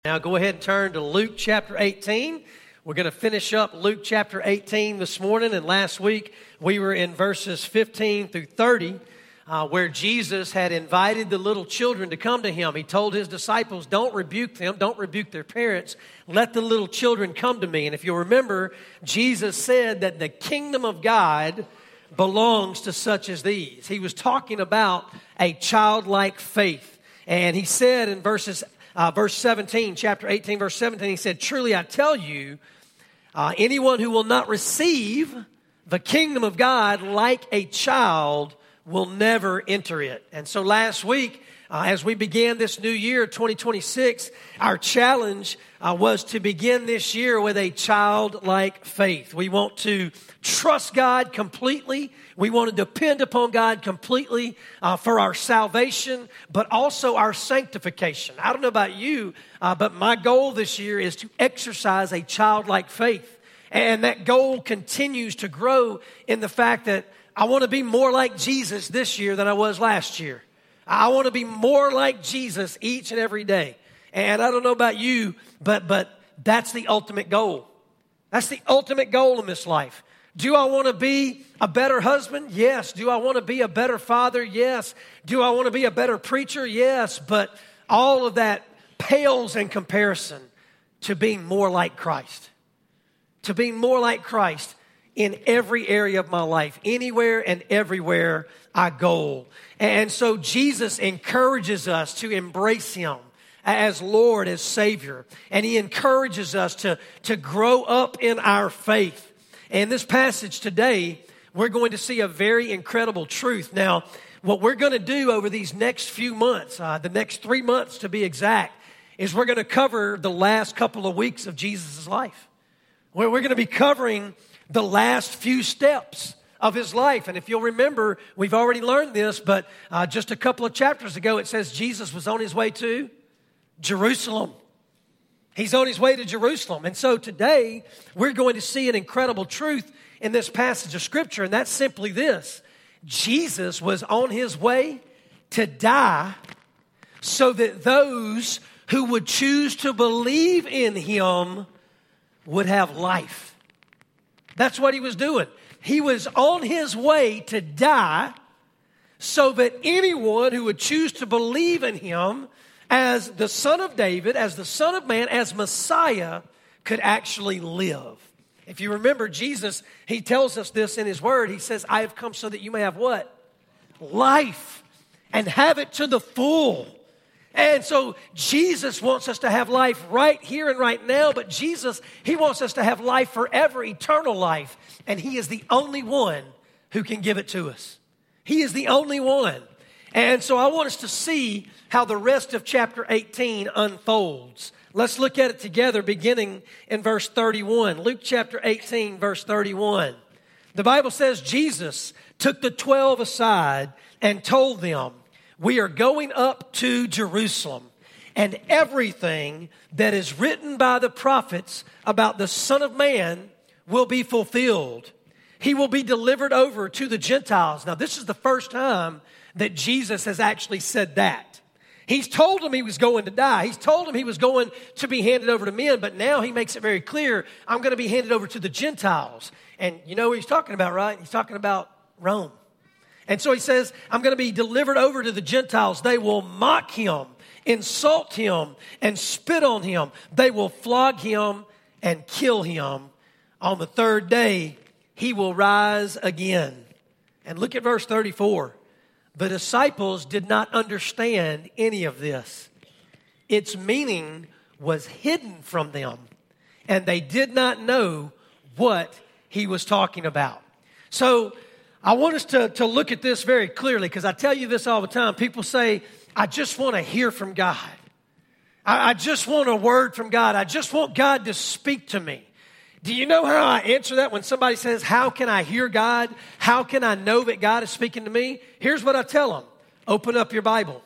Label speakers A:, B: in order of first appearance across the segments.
A: Now go ahead and turn to Luke chapter 18. We're going to finish up Luke chapter 18 this morning. And last week we were in verses 15 through 30 where Jesus had invited the little children to come to him. He told his disciples, don't rebuke them, don't rebuke their parents. Let the little children come to me. And if you'll remember, Jesus said that the kingdom of God belongs to such as these. He was talking about a childlike faith. And he said in verse 17, chapter 18, verse 17, he said, truly I tell you, anyone who will not receive the kingdom of God like a child will never enter it. And so last week, as we began this new year, 2026, our challenge was to begin this year with a childlike faith. We want to trust God completely. We want to depend upon God completely for our salvation, but also our sanctification. I don't know about you, but my goal this year is to exercise a childlike faith. And that goal continues to grow in the fact that I want to be more like Jesus this year than I was last year. I want to be more like Jesus each and every day. And I don't know about you, but that's the ultimate goal. That's the ultimate goal in this life. Do I want to be a better husband? Yes. Do I want to be a better father? Yes. Do I want to be a better preacher? Yes. But all of that pales in comparison to being more like Christ. To being more like Christ in every area of my life, anywhere and everywhere I go. And so Jesus encourages us to embrace Him as Lord, as Savior. And He encourages us to grow up in our faith. And this passage today, we're going to see a very incredible truth. Now, what we're going to do over these next few months, the next 3 months to be exact, is we're going to cover the last couple of weeks of Jesus' life. Where we're going to be covering the last few steps of His life. And if you'll remember, we've already learned this, but just a couple of chapters ago, it says Jesus was on His way to Jerusalem. He's on His way to Jerusalem. And so today, we're going to see an incredible truth in this passage of Scripture, and that's simply this. Jesus was on His way to die so that those who would choose to believe in Him would have life. That's what He was doing. He was on His way to die so that anyone who would choose to believe in Him as the Son of David, as the Son of Man, as Messiah, could actually live. If you remember, Jesus, He tells us this in His Word. He says, I have come so that you may have what? Life, and have it to the full. And so Jesus wants us to have life right here and right now, but Jesus, He wants us to have life forever, eternal life. And He is the only one who can give it to us. He is the only one. And so I want us to see how the rest of chapter 18 unfolds. Let's look at it together beginning in verse 31. Luke chapter 18, verse 31. The Bible says Jesus took the 12 aside and told them, we are going up to Jerusalem, and everything that is written by the prophets about the Son of Man will be fulfilled. He will be delivered over to the Gentiles. Now, this is the first time that Jesus has actually said that. He's told them He was going to die. He's told them He was going to be handed over to men, but now He makes it very clear, I'm going to be handed over to the Gentiles. And you know what He's talking about, right? He's talking about Rome. And so He says, I'm going to be delivered over to the Gentiles. They will mock Him, insult Him, and spit on Him. They will flog Him and kill Him. On the third day, He will rise again. And look at verse 34. The disciples did not understand any of this. Its meaning was hidden from them, and they did not know what He was talking about. So I want us to look at this very clearly, because I tell you this all the time. People say, I just want to hear from God. I just want a word from God. I just want God to speak to me. Do you know how I answer that when somebody says, how can I hear God? How can I know that God is speaking to me? Here's what I tell them. Open up your Bible.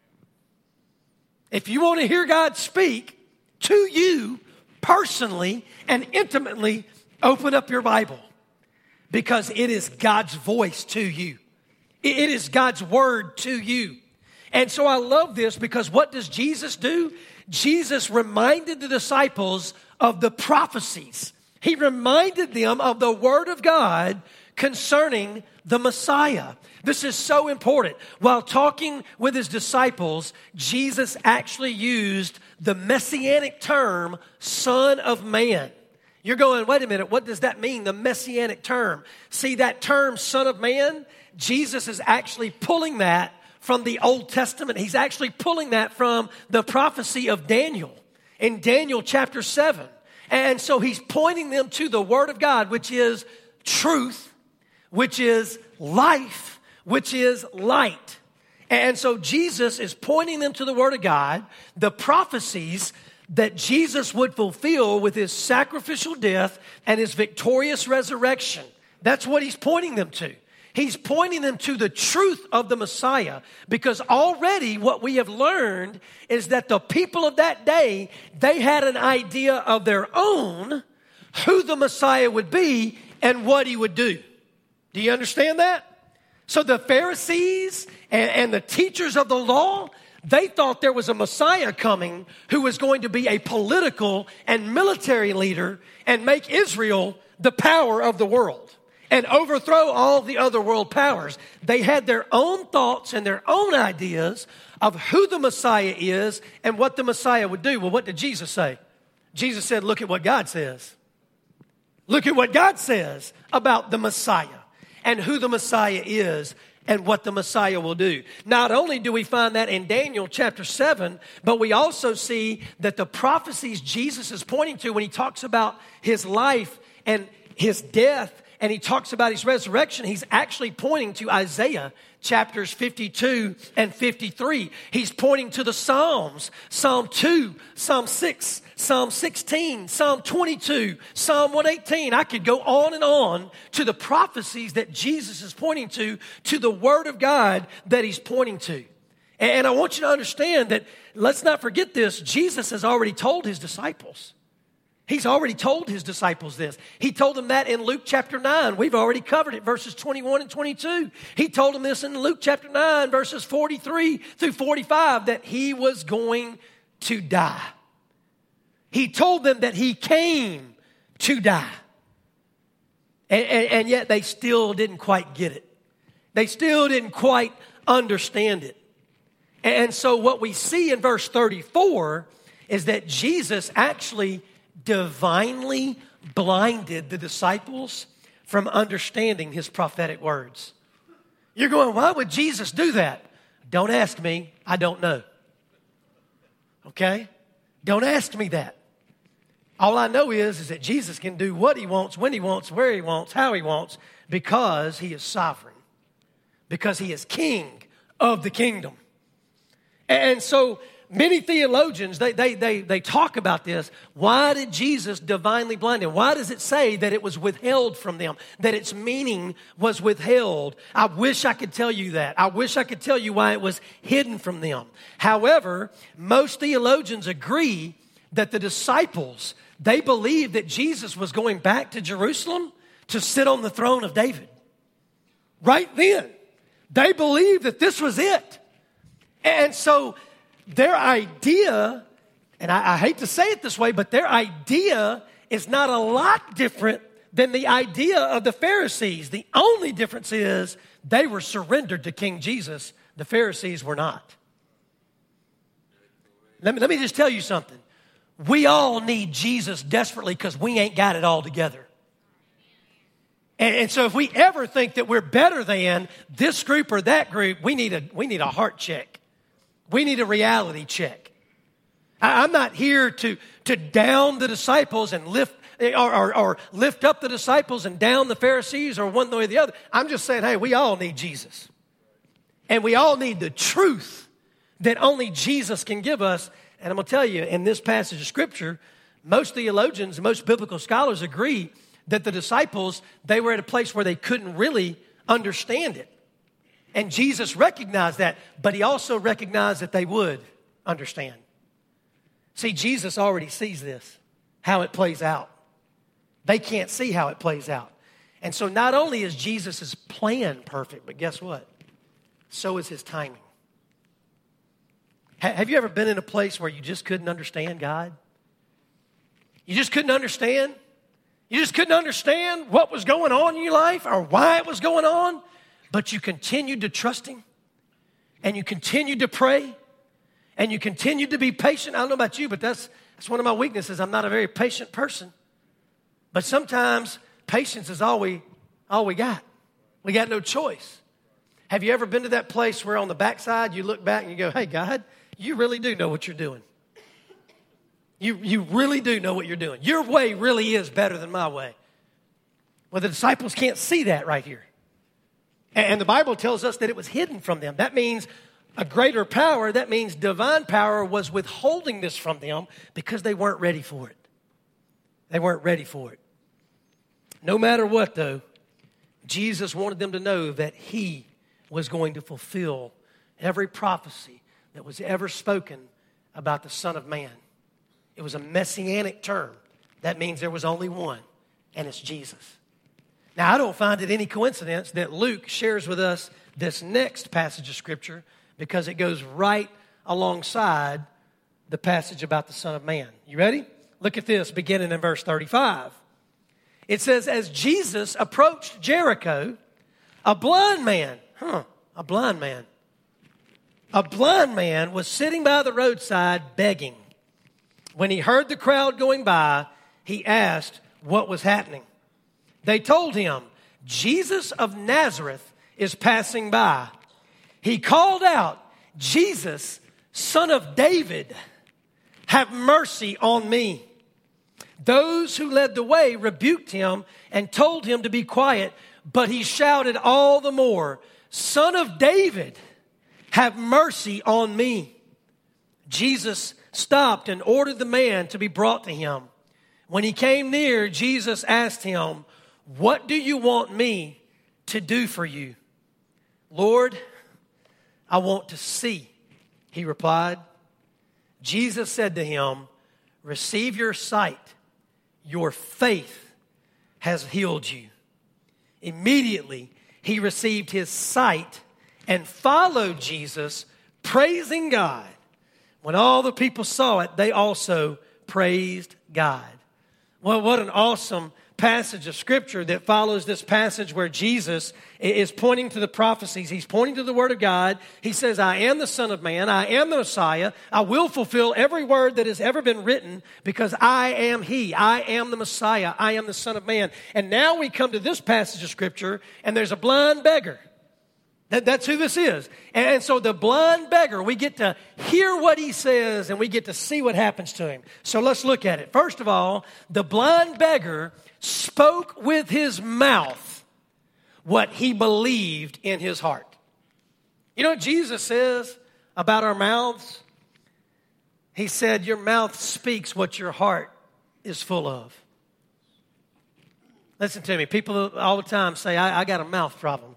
A: If you want to hear God speak to you personally and intimately, open up your Bible. Because it is God's voice to you. It is God's word to you. And so I love this because what does Jesus do? Jesus reminded the disciples of the prophecies. He reminded them of the Word of God concerning the Messiah. This is so important. While talking with his disciples, Jesus actually used the messianic term, Son of Man. You're going, wait a minute, what does that mean, the messianic term? See, that term, Son of Man, Jesus is actually pulling that from the Old Testament. He's actually pulling that from the prophecy of Daniel in Daniel chapter 7. And so he's pointing them to the Word of God, which is truth, which is life, which is light. And so Jesus is pointing them to the Word of God, the prophecies that Jesus would fulfill with his sacrificial death and his victorious resurrection. That's what he's pointing them to. He's pointing them to the truth of the Messiah, because already what we have learned is that the people of that day, they had an idea of their own who the Messiah would be and what he would do. Do you understand that? So the Pharisees and the teachers of the law, they thought there was a Messiah coming who was going to be a political and military leader and make Israel the power of the world and overthrow all the other world powers. They had their own thoughts and their own ideas of who the Messiah is and what the Messiah would do. Well, what did Jesus say? Jesus said, look at what God says. Look at what God says about the Messiah and who the Messiah is and what the Messiah will do. Not only do we find that in Daniel chapter 7, but we also see that the prophecies Jesus is pointing to when he talks about his life and his death and he talks about his resurrection, he's actually pointing to Isaiah chapters 52 and 53. He's pointing to the Psalms, Psalm 2, Psalm 6, Psalm 16, Psalm 22, Psalm 118. I could go on and on to the prophecies that Jesus is pointing to the Word of God that he's pointing to. And I want you to understand that, let's not forget this, Jesus has already told his disciples. He's already told his disciples this. He told them that in Luke chapter 9. We've already covered it, verses 21 and 22. He told them this in Luke chapter 9, verses 43 through 45, that he was going to die. He told them that he came to die. And yet they still didn't quite get it. They still didn't quite understand it. And so what we see in verse 34 is that Jesus actually divinely blinded the disciples from understanding his prophetic words. You're going, why would Jesus do that? Don't ask me. I don't know. Okay? Don't ask me that. All I know is that Jesus can do what he wants, when he wants, where he wants, how he wants, because he is sovereign. Because he is king of the kingdom. And so many theologians, they talk about this. Why did Jesus divinely blind them? Why does it say that it was withheld from them, that its meaning was withheld? I wish I could tell you that. I wish I could tell you why it was hidden from them. However, most theologians agree that the disciples, they believed that Jesus was going back to Jerusalem to sit on the throne of David. Right then, they believed that this was it. And so their idea, and I hate to say it this way, but their idea is not a lot different than the idea of the Pharisees. The only difference is they were surrendered to King Jesus. The Pharisees were not. Let me just tell you something. We all need Jesus desperately because we ain't got it all together. And so if we ever think that we're better than this group or that group, we need a heart check. We need a reality check. I'm not here to down the disciples and lift up the disciples and down the Pharisees or one way or the other. I'm just saying, hey, we all need Jesus. And we all need the truth that only Jesus can give us. And I'm going to tell you, in this passage of Scripture, most theologians, most biblical scholars agree that the disciples, they were at a place where they couldn't really understand it. And Jesus recognized that, but he also recognized that they would understand. See, Jesus already sees this, how it plays out. They can't see how it plays out. And so not only is Jesus' plan perfect, but guess what? So is his timing. Have you ever been in a place where you just couldn't understand God? You just couldn't understand? You just couldn't understand what was going on in your life or why it was going on, but you continued to trust Him, and you continued to pray, and you continued to be patient. I don't know about you, but that's one of my weaknesses. I'm not a very patient person. But sometimes patience is all we got. We got no choice. Have you ever been to that place where on the backside you look back and you go, hey, God, you really do know what you're doing. You really do know what you're doing. Your way really is better than my way. Well, the disciples can't see that right here. And the Bible tells us that it was hidden from them. That means a greater power. That means divine power was withholding this from them because they weren't ready for it. They weren't ready for it. No matter what, though, Jesus wanted them to know that He was going to fulfill every prophecy that was ever spoken about the Son of Man. It was a messianic term. That means there was only one, and it's Jesus. Now, I don't find it any coincidence that Luke shares with us this next passage of Scripture because it goes right alongside the passage about the Son of Man. You ready? Look at this, beginning in verse 35. It says, as Jesus approached Jericho, a blind man was sitting by the roadside begging. When he heard the crowd going by, he asked what was happening. They told him, Jesus of Nazareth is passing by. He called out, Jesus, Son of David, have mercy on me. Those who led the way rebuked him and told him to be quiet, but he shouted all the more, Son of David, have mercy on me. Jesus stopped and ordered the man to be brought to him. When he came near, Jesus asked him, what do you want me to do for you? Lord, I want to see, he replied. Jesus said to him, receive your sight. Your faith has healed you. Immediately, he received his sight and followed Jesus, praising God. When all the people saw it, they also praised God. Well, what an awesome passage of Scripture that follows this passage where Jesus is pointing to the prophecies. He's pointing to the Word of God. He says, I am the Son of Man. I am the Messiah. I will fulfill every word that has ever been written because I am He. I am the Messiah. I am the Son of Man. And now we come to this passage of Scripture, and there's a blind beggar. That's who this is. And so the blind beggar, we get to hear what he says and we get to see what happens to him. So let's look at it. First of all, the blind beggar spoke with his mouth what he believed in his heart. You know what Jesus says about our mouths? He said, your mouth speaks what your heart is full of. Listen to me. People all the time say, I got a mouth problem.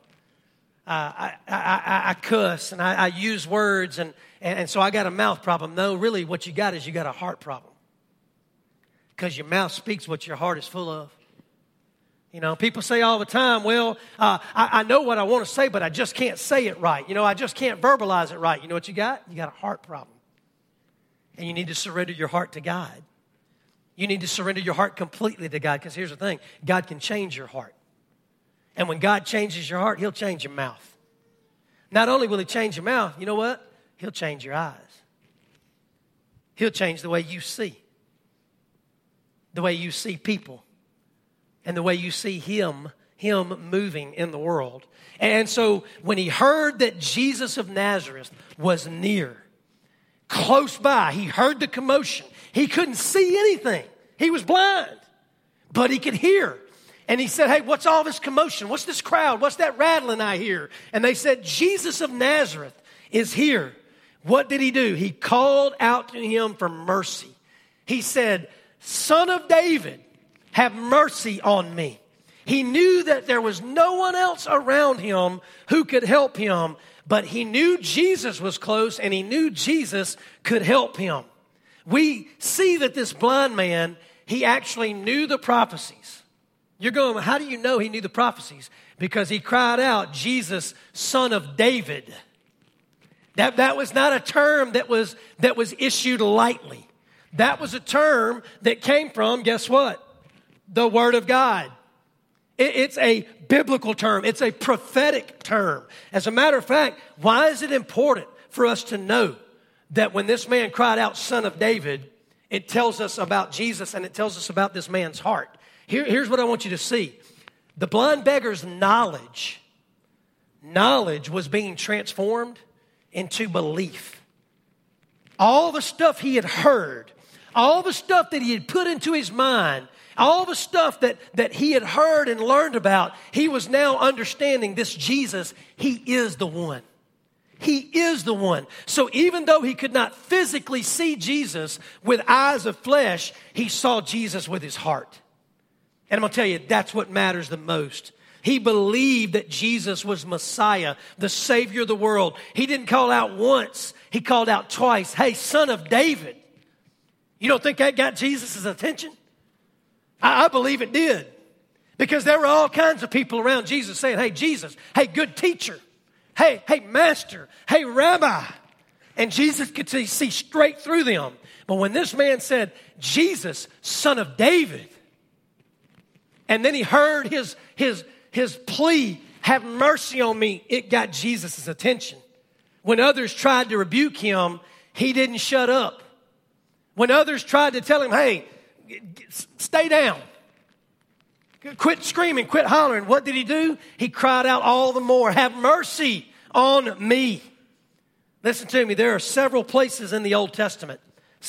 A: I cuss and I use words and so I got a mouth problem. No, really what you got is you got a heart problem. Because your mouth speaks what your heart is full of. You know, people say all the time, well, I know what I want to say, but I just can't say it right. You know, I just can't verbalize it right. You know what you got? You got a heart problem. And you need to surrender your heart to God. You need to surrender your heart completely to God because here's the thing. God can change your heart. And when God changes your heart, He'll change your mouth. Not only will He change your mouth, you know what? He'll change your eyes. He'll change the way you see. The way you see people. And the way you see Him moving in the world. And so when He heard that Jesus of Nazareth was near, close by, He heard the commotion. He couldn't see anything. He was blind. But He could hear. And he said, hey, what's all this commotion? What's this crowd? What's that rattling I hear? And they said, Jesus of Nazareth is here. What did He do? He called out to him for mercy. He said, Son of David, have mercy on me. He knew that there was no one else around him who could help him, but he knew Jesus was close and he knew Jesus could help him. We see that this blind man, he actually knew the prophecies. You're going, how do you know he knew the prophecies? Because he cried out, Jesus, Son of David, That was not a term that was issued lightly. That was a term that came from, guess what? The Word of God. It's a biblical term. It's a prophetic term. As a matter of fact, why is it important for us to know that when this man cried out, Son of David, it tells us about Jesus and it tells us about this man's heart. Here's what I want you to see. The blind beggar's knowledge was being transformed into belief. All the stuff he had heard, all the stuff that he had put into his mind, all the stuff that he had heard and learned about, he was now understanding this Jesus, he is the one. He is the one. So even though he could not physically see Jesus with eyes of flesh, he saw Jesus with his heart. And I'm going to tell you, that's what matters the most. He believed that Jesus was Messiah, the Savior of the world. He didn't call out once. He called out twice. Hey, Son of David. You don't think that got Jesus' attention? I believe it did. Because there were all kinds of people around Jesus saying, hey, Jesus, hey, good teacher. Hey, master. Hey, rabbi. And Jesus could see straight through them. But when this man said, Jesus, Son of David, and then he heard his plea, have mercy on me, it got Jesus' attention. When others tried to rebuke him, he didn't shut up. When others tried to tell him, hey, stay down, quit screaming, quit hollering, what did he do? He cried out all the more, have mercy on me. Listen to me, there are several places in the Old Testament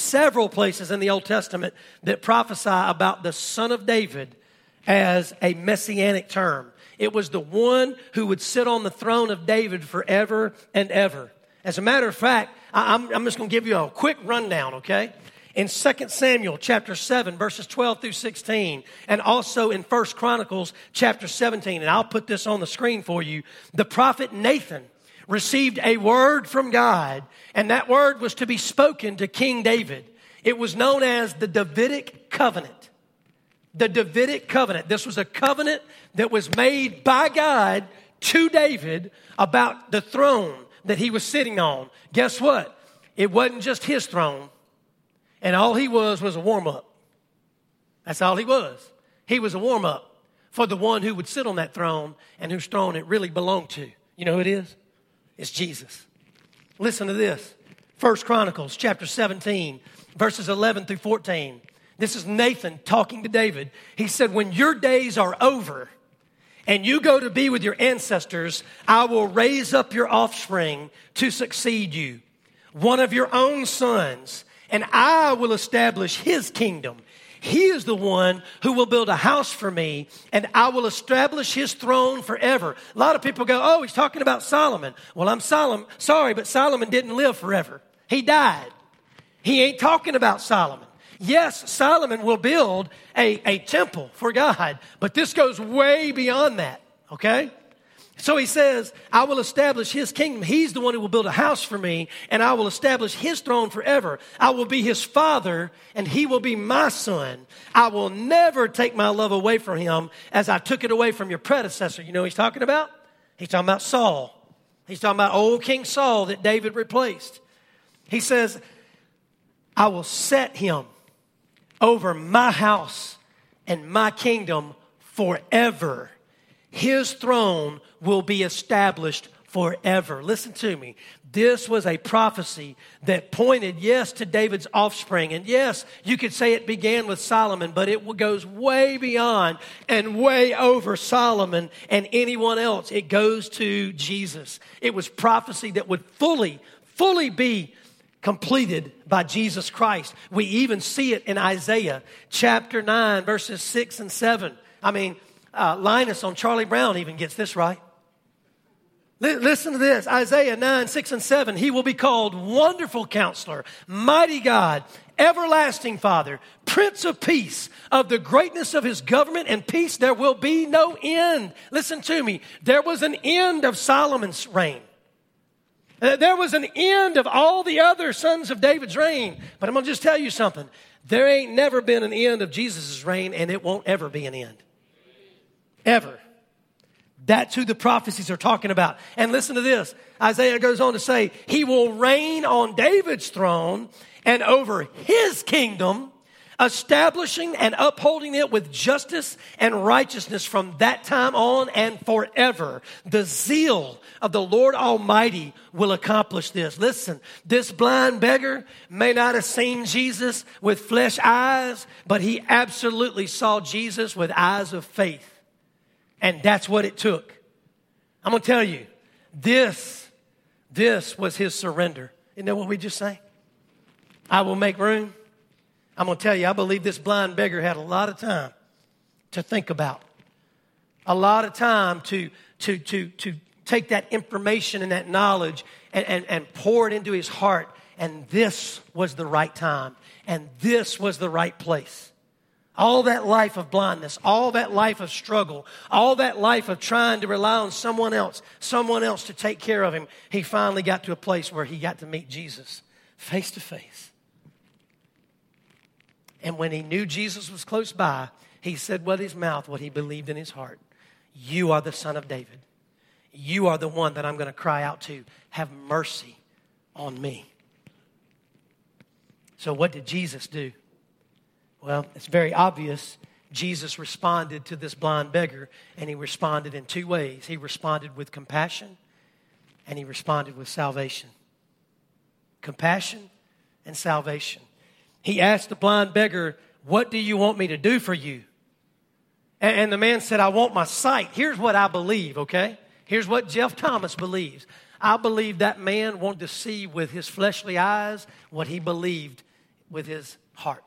A: that prophesy about the Son of David as a messianic term. It was the one who would sit on the throne of David forever and ever. As a matter of fact, I'm just going to give you a quick rundown, okay? In 2 Samuel chapter 7, verses 12 through 16, and also in 1 Chronicles chapter 17, and I'll put this on the screen for you, the prophet Nathan received a word from God, and that word was to be spoken to King David. It was known as the Davidic covenant. The Davidic covenant. This was a covenant that was made by God to David about the throne that he was sitting on. Guess what? It wasn't just his throne. And all he was a warm-up. That's all he was. He was a warm-up for the one who would sit on that throne and whose throne it really belonged to. You know who it is? It's Jesus. Listen to this. 1 Chronicles chapter 17, verses 11 through 14. This is Nathan talking to David. He said, when your days are over and you go to be with your ancestors, I will raise up your offspring to succeed you, one of your own sons, and I will establish his kingdom. He is the one who will build a house for me, and I will establish his throne forever. A lot of people go, oh, he's talking about Solomon. Well, I'm sorry, but Solomon didn't live forever. He died. He ain't talking about Solomon. Yes, Solomon will build a temple for God, but this goes way beyond that, okay? So he says, I will establish his kingdom. He's the one who will build a house for me, and I will establish his throne forever. I will be his father, and he will be my son. I will never take my love away from him as I took it away from your predecessor. You know what he's talking about? He's talking about Saul. He's talking about old King Saul that David replaced. He says, I will set him over my house and my kingdom forever. His throne will be established forever. Listen to me. This was a prophecy that pointed, yes, to David's offspring. And yes, you could say it began with Solomon, but it goes way beyond and way over Solomon and anyone else. It goes to Jesus. It was prophecy that would fully be completed by Jesus Christ. We even see it in Isaiah chapter 9, verses 6 and 7. Linus on Charlie Brown even gets this right. Listen to this, Isaiah 9, 6 and 7. He will be called Wonderful Counselor, Mighty God, Everlasting Father, Prince of Peace. Of the greatness of his government and peace there will be no end. Listen to me. There was an end of Solomon's reign. There was an end of all the other sons of David's reign. But I'm going to just tell you something. There ain't never been an end of Jesus' reign, and it won't ever be an end. Ever. That's who the prophecies are talking about. And listen to this. Isaiah goes on to say, he will reign on David's throne and over his kingdom, establishing and upholding it with justice and righteousness from that time on and forever. The zeal of the Lord Almighty will accomplish this. Listen, this blind beggar may not have seen Jesus with flesh eyes, but he absolutely saw Jesus with eyes of faith. And that's what it took. I'm going to tell you, this was his surrender. Isn't that what we just sang? I will make room. I'm going to tell you, I believe this blind beggar had a lot of time to think about. A lot of time to take that information and that knowledge and pour it into his heart. And this was the right time. And this was the right place. All that life of blindness, all that life of struggle, all that life of trying to rely on someone else to take care of him, he finally got to a place where he got to meet Jesus face to face. And when he knew Jesus was close by, he said with his mouth what he believed in his heart. You are the Son of David. You are the one that I'm going to cry out to. Have mercy on me. So what did Jesus do? Well, it's very obvious. Jesus responded to this blind beggar, and he responded in two ways. He responded with compassion, and he responded with salvation. Compassion and salvation. He asked the blind beggar, what do you want me to do for you? And the man said, I want my sight. Here's what I believe, okay? Here's what Jeff Thomas believes. I believe that man wanted to see with his fleshly eyes what he believed with his heart.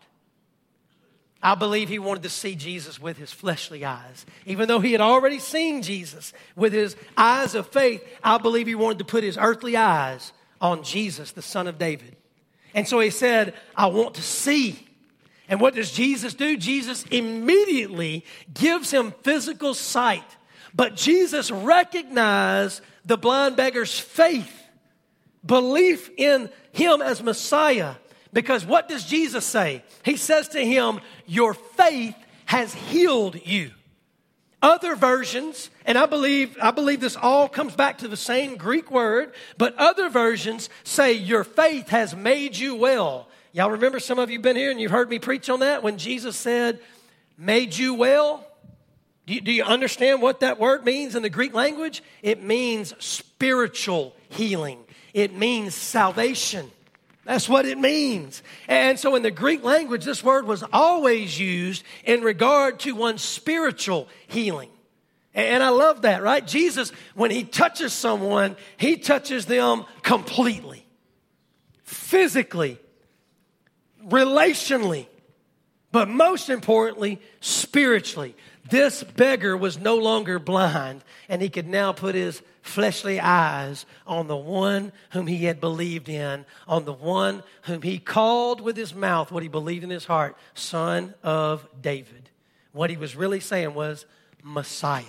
A: I believe he wanted to see Jesus with his fleshly eyes. Even though he had already seen Jesus with his eyes of faith, I believe he wanted to put his earthly eyes on Jesus, the Son of David. And so he said, I want to see. And what does Jesus do? Jesus immediately gives him physical sight. But Jesus recognized the blind beggar's faith, belief in him as Messiah. Because what does Jesus say? He says to him, your faith has healed you. Other versions, and I believe this all comes back to the same Greek word, but other versions say your faith has made you well. Y'all remember, some of you have been here and you've heard me preach on that when Jesus said, made you well? Do you understand what that word means in the Greek language? It means spiritual healing. It means salvation. That's what it means. And so in the Greek language, this word was always used in regard to one's spiritual healing. And I love that, right? Jesus, when he touches someone, he touches them completely. Physically, relationally, but most importantly, spiritually. This beggar was no longer blind, and he could now put his fleshly eyes on the one whom he had believed in, on the one whom he called with his mouth what he believed in his heart, Son of David. What he was really saying was, Messiah.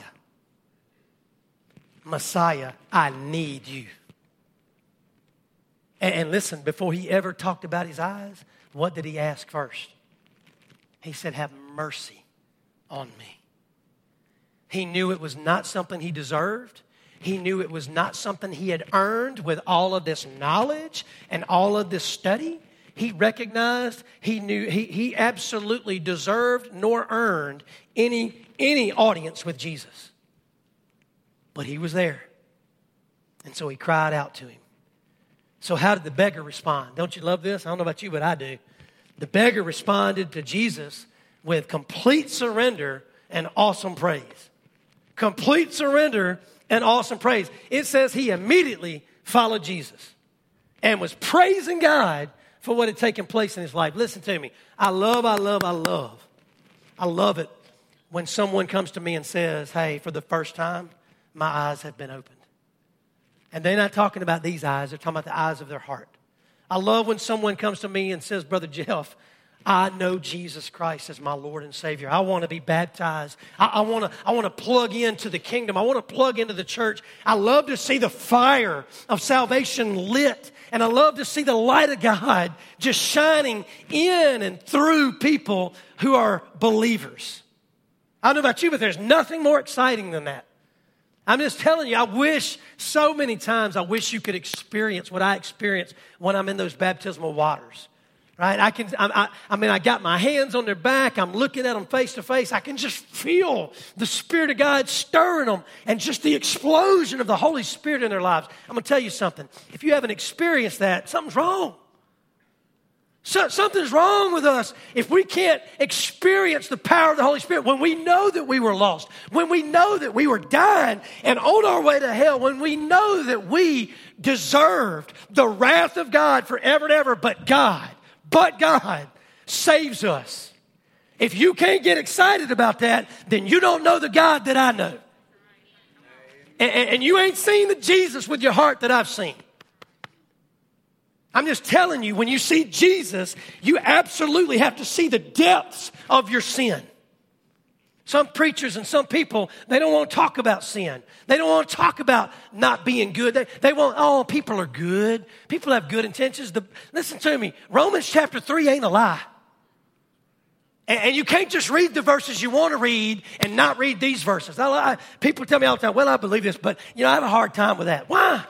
A: Messiah, I need you. And listen, before he ever talked about his eyes, what did he ask first? He said, have mercy on me. He knew it was not something he deserved. He knew it was not something he had earned with all of this knowledge and all of this study. He recognized, he knew he absolutely deserved nor earned any audience with Jesus. But he was there. And so he cried out to him. So how did the beggar respond? Don't you love this? I don't know about you, but I do. The beggar responded to Jesus with complete surrender and awesome praise. Complete surrender and awesome praise. It says he immediately followed Jesus and was praising God for what had taken place in his life. Listen to me. I love it when someone comes to me and says, hey, for the first time, my eyes have been opened. And they're not talking about these eyes. They're talking about the eyes of their heart. I love when someone comes to me and says, Brother Jeff, I know Jesus Christ as my Lord and Savior. I want to be baptized. I want to plug into the kingdom. I want to plug into the church. I love to see the fire of salvation lit. And I love to see the light of God just shining in and through people who are believers. I don't know about you, but there's nothing more exciting than that. I'm just telling you, I wish so many times, I wish you could experience what I experience when I'm in those baptismal waters. Right? I got my hands on their back. I'm looking at them face to face. I can just feel the Spirit of God stirring them and just the explosion of the Holy Spirit in their lives. I'm going to tell you something. If you haven't experienced that, something's wrong. Something's wrong with us if we can't experience the power of the Holy Spirit when we know that we were lost, when we know that we were dying and on our way to hell, when we know that we deserved the wrath of God forever and ever, but God saves us. If you can't get excited about that, then you don't know the God that I know. And you ain't seen the Jesus with your heart that I've seen. I'm just telling you, when you see Jesus, you absolutely have to see the depths of your sin. Some preachers and some people, they don't want to talk about sin. They don't want to talk about not being good. They want, oh, people are good. People have good intentions. Listen to me. Romans chapter 3 ain't a lie. And you can't just read the verses you want to read and not read these verses. People tell me all the time, well, I believe this, but I have a hard time with that. Why?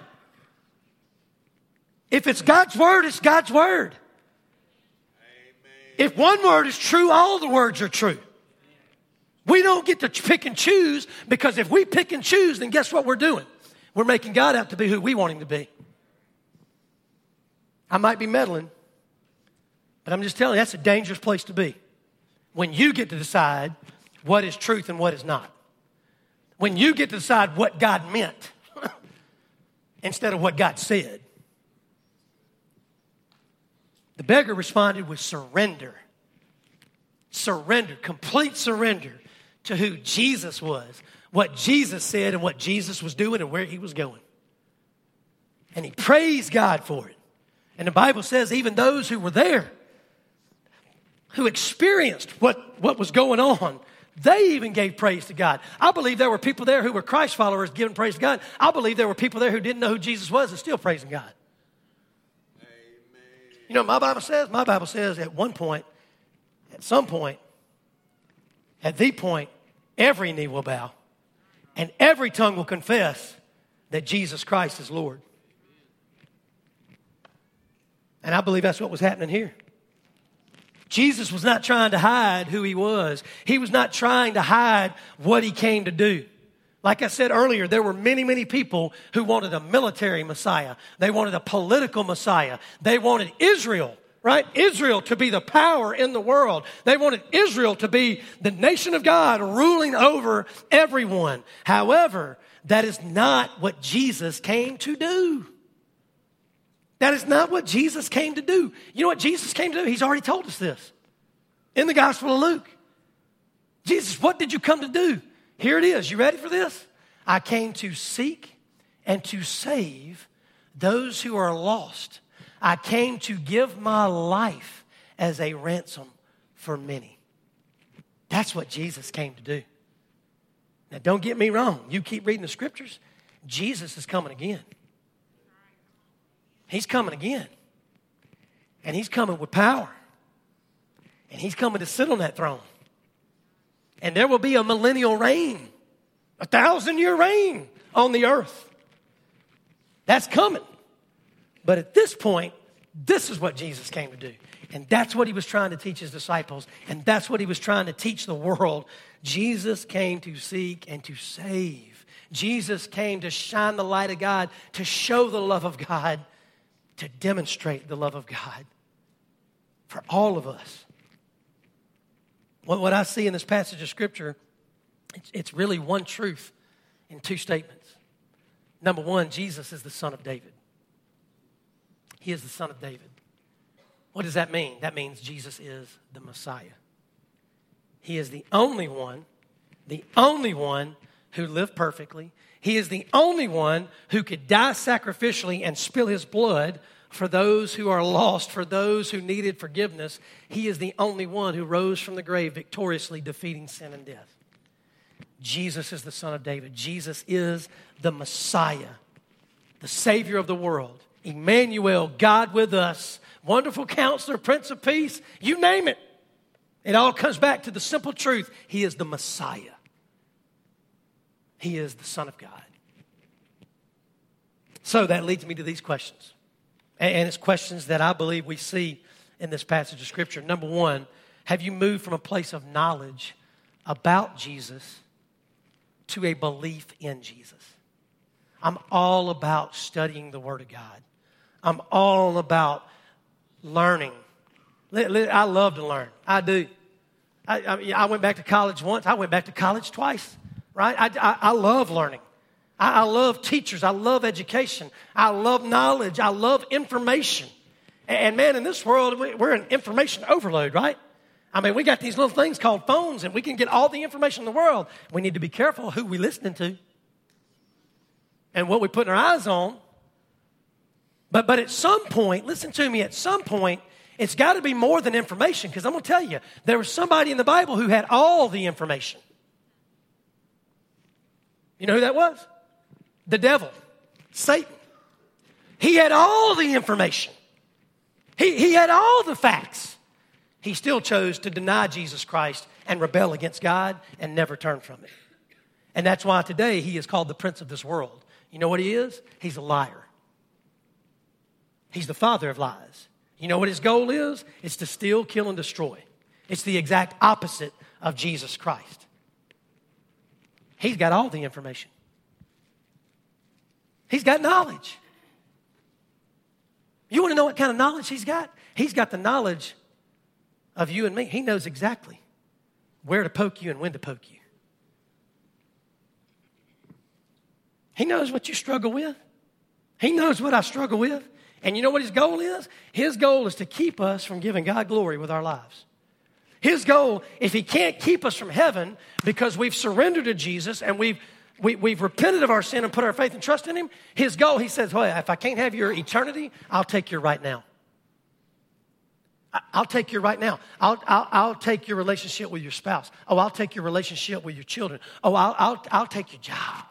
A: If it's God's word, it's God's word. Amen. If one word is true, all the words are true. We don't get to pick and choose, because if we pick and choose, then guess what we're doing? We're making God out to be who we want him to be. I might be meddling, but I'm just telling you, that's a dangerous place to be. When you get to decide what is truth and what is not. When you get to decide what God meant instead of what God said. The beggar responded with surrender. Surrender, complete surrender to who Jesus was, what Jesus said and what Jesus was doing and where he was going. And he praised God for it. And the Bible says even those who were there, who experienced what was going on, they even gave praise to God. I believe there were people there who were Christ followers giving praise to God. I believe there were people there who didn't know who Jesus was and still praising God. You know what my Bible says? My Bible says at one point, at some point, at the point, every knee will bow and every tongue will confess that Jesus Christ is Lord. And I believe that's what was happening here. Jesus was not trying to hide who he was. He was not trying to hide what he came to do. Like I said earlier, there were many, many people who wanted a military Messiah. They wanted a political Messiah. They wanted Israel, right? Israel to be the power in the world. They wanted Israel to be the nation of God ruling over everyone. However, that is not what Jesus came to do. That is not what Jesus came to do. You know what Jesus came to do? He's already told us this in the Gospel of Luke. Jesus, what did you come to do? Here it is. You ready for this? I came to seek and to save those who are lost. I came to give my life as a ransom for many. That's what Jesus came to do. Now, don't get me wrong. You keep reading the scriptures. Jesus is coming again. He's coming again. And he's coming with power. And he's coming to sit on that throne. And there will be a millennial reign, 1,000-year reign on the earth. That's coming. But at this point, this is what Jesus came to do. And that's what he was trying to teach his disciples. And that's what he was trying to teach the world. Jesus came to seek and to save. Jesus came to shine the light of God, to show the love of God, to demonstrate the love of God for all of us. What I see in this passage of Scripture, it's really one truth in two statements. Number one, Jesus is the Son of David. He is the Son of David. What does that mean? That means Jesus is the Messiah. He is the only one who lived perfectly. He is the only one who could die sacrificially and spill his blood for those who are lost, for those who needed forgiveness. He is the only one who rose from the grave victoriously, defeating sin and death. Jesus is the Son of David. Jesus is the Messiah, the Savior of the world. Emmanuel, God with us, Wonderful Counselor, Prince of Peace, you name it. It all comes back to the simple truth. He is the Messiah. He is the Son of God. So that leads me to these questions. And it's questions that I believe we see in this passage of Scripture. Number one, have you moved from a place of knowledge about Jesus to a belief in Jesus? I'm all about studying the Word of God. I'm all about learning. I love to learn. I do. I went back to college once. I went back to college twice, right? I love learning. I love teachers. I love education. I love knowledge. I love information. And man, in this world, we're an information overload, right? I mean, we got these little things called phones, and we can get all the information in the world. We need to be careful who we're listening to and what we put our eyes on. But at some point, listen to me, at some point, it's got to be more than information, because I'm going to tell you, there was somebody in the Bible who had all the information. You know who that was? The devil, Satan. He had all the information. He had all the facts. He still chose to deny Jesus Christ and rebel against God and never turn from it. And that's why today he is called the prince of this world. You know what he is? He's a liar. He's the father of lies. You know what his goal is? It's to steal, kill, and destroy. It's the exact opposite of Jesus Christ. He's got all the information. He's got knowledge. You want to know what kind of knowledge he's got? He's got the knowledge of you and me. He knows exactly where to poke you and when to poke you. He knows what you struggle with. He knows what I struggle with. And you know what his goal is? His goal is to keep us from giving God glory with our lives. His goal, if he can't keep us from heaven because we've surrendered to Jesus and we've repented of our sin and put our faith and trust in him, his goal, he says, well, if I can't have your eternity, I'll take your right now. I'll take your right now. I'll take your relationship with your spouse. Oh, I'll take your relationship with your children. Oh, I'll take your job.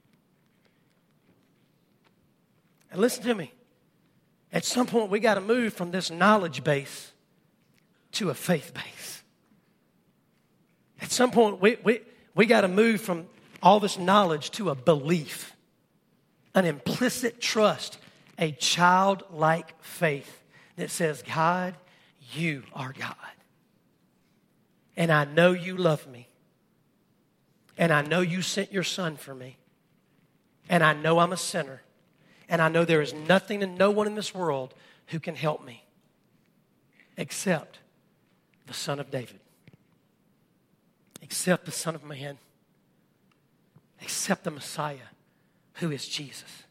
A: And listen to me. At some point, we got to move from this knowledge base to a faith base. At some point, we got to move from all this knowledge to a belief, an implicit trust, a childlike faith that says, God, you are God. And I know you love me. And I know you sent your son for me. And I know I'm a sinner. And I know there is nothing and no one in this world who can help me except the Son of David, except the Son of Man, except the Messiah, who is Jesus.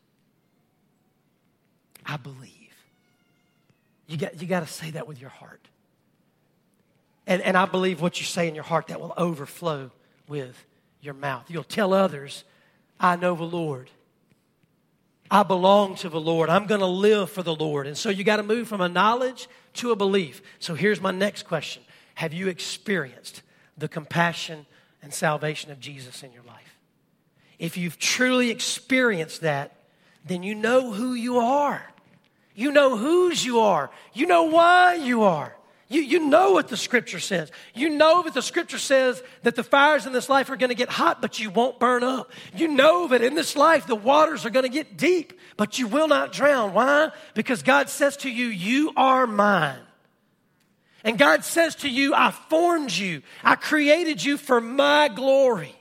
A: I believe. You got to say that with your heart. And I believe what you say in your heart, that will overflow with your mouth. You'll tell others, I know the Lord. I belong to the Lord. I'm going to live for the Lord. And so you got to move from a knowledge to a belief. So here's my next question. Have you experienced the compassion and salvation of Jesus in your life? If you've truly experienced that, then you know who you are. You know whose you are. You know why you are. You know what the Scripture says. You know that the Scripture says that the fires in this life are going to get hot, but you won't burn up. You know that in this life the waters are going to get deep, but you will not drown. Why? Because God says to you, you are mine. And God says to you, I formed you. I created you for my glory.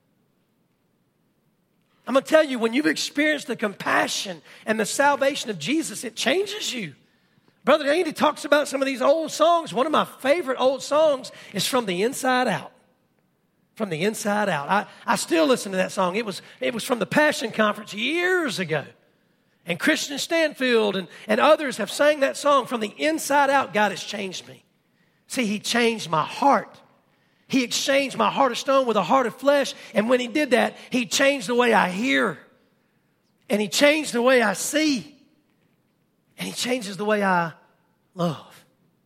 A: I'm going to tell you, when you've experienced the compassion and the salvation of Jesus, it changes you. Brother Andy talks about some of these old songs. One of my favorite old songs is From the Inside Out. From the Inside Out. I still listen to that song. It was from the Passion Conference years ago. And Christian Stanfield and others have sang that song. From the inside out, God has changed me. See, he changed my heart. He exchanged my heart of stone with a heart of flesh. And when he did that, he changed the way I hear. And he changed the way I see. And he changes the way I love.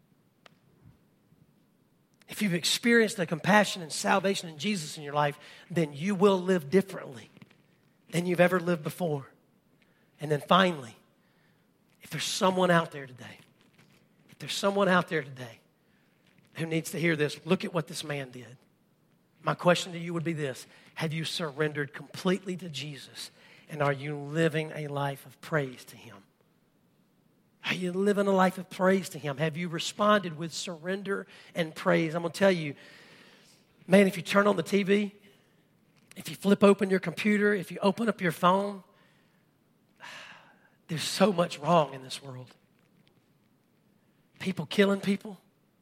A: If you've experienced the compassion and salvation in Jesus in your life, then you will live differently than you've ever lived before. And then finally, if there's someone out there today, who needs to hear this, look at what this man did. My question to you would be this: have you surrendered completely to Jesus? And are you living a life of praise to Him? Are you living a life of praise to Him? Have you responded with surrender and praise? I'm going to tell you, man, if you turn on the TV, if you flip open your computer, if you open up your phone, there's so much wrong in this world. People killing people.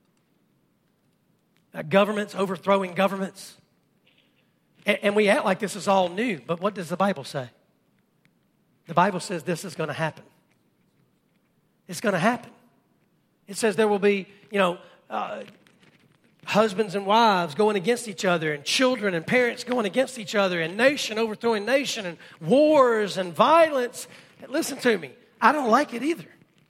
A: Governments overthrowing governments. And we act like this is all new, but what does the Bible say? The Bible says this is going to happen. It's going to happen. It says there will be, husbands and wives going against each other, and children and parents going against each other, and nation overthrowing nation, and wars and violence. And listen to me, I don't like it either.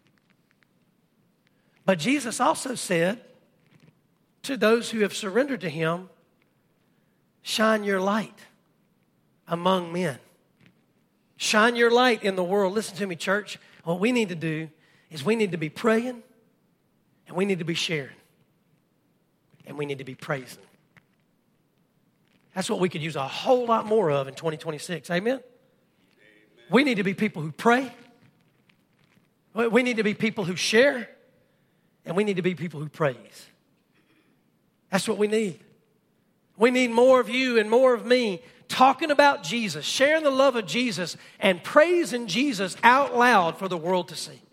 A: But Jesus also said to those who have surrendered to Him, shine your light among men. Shine your light in the world. Listen to me, church. What we need to do is we need to be praying, and we need to be sharing, and we need to be praising. That's what we could use a whole lot more of in 2026. Amen? We need to be people who pray. We need to be people who share, and we need to be people who praise. That's what we need. We need more of you and more of me talking about Jesus, sharing the love of Jesus, and praising Jesus out loud for the world to see.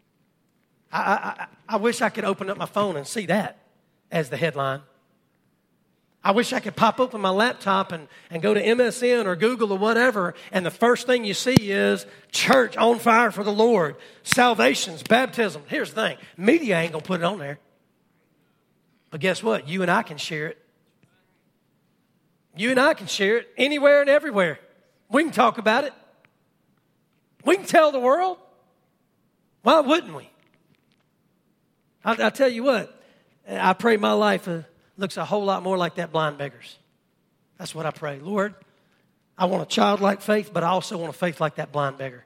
A: I wish I could open up my phone and see that as the headline. I wish I could pop open my laptop and go to MSN or Google or whatever, and the first thing you see is church on fire for the Lord, salvations, baptism. Here's the thing, media ain't going to put it on there. But guess what? You and I can share it. You and I can share it anywhere and everywhere. We can talk about it. We can tell the world. Why wouldn't we? I'll tell you what, I pray my life looks a whole lot more like that blind beggar's. That's what I pray. Lord, I want a childlike faith, but I also want a faith like that blind beggar.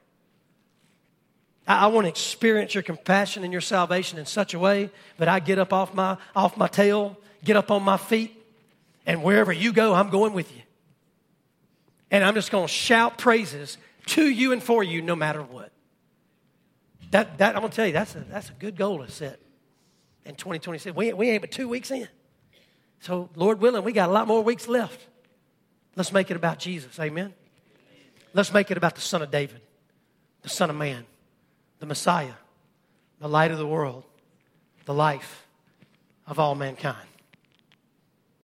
A: I want to experience your compassion and your salvation in such a way that I get up off my tail, get up on my feet, and wherever you go, I'm going with you. And I'm just going to shout praises to you and for you no matter what. That I'm going to tell you, that's a good goal to set in 2026. We ain't but 2 weeks in. So, Lord willing, we got a lot more weeks left. Let's make it about Jesus. Amen? Let's make it about the Son of David, the Son of Man, the Messiah, the light of the world, the life of all mankind.